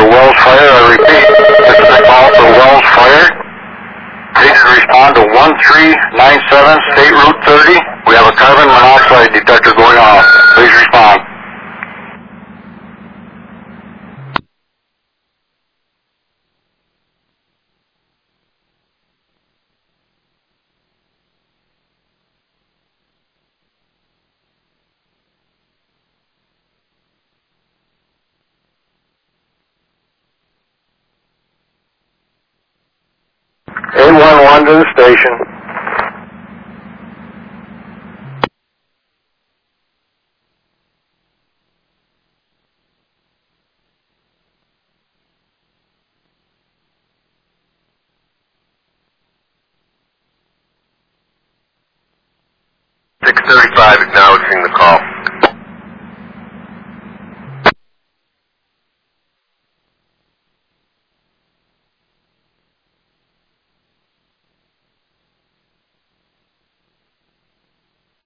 for Wells Fire. I repeat, this is a call for Wells Fire. Please respond to 1397 State Route 30. We have a carbon monoxide detector going off. Please respond. A11 to the station. Acknowledging the call.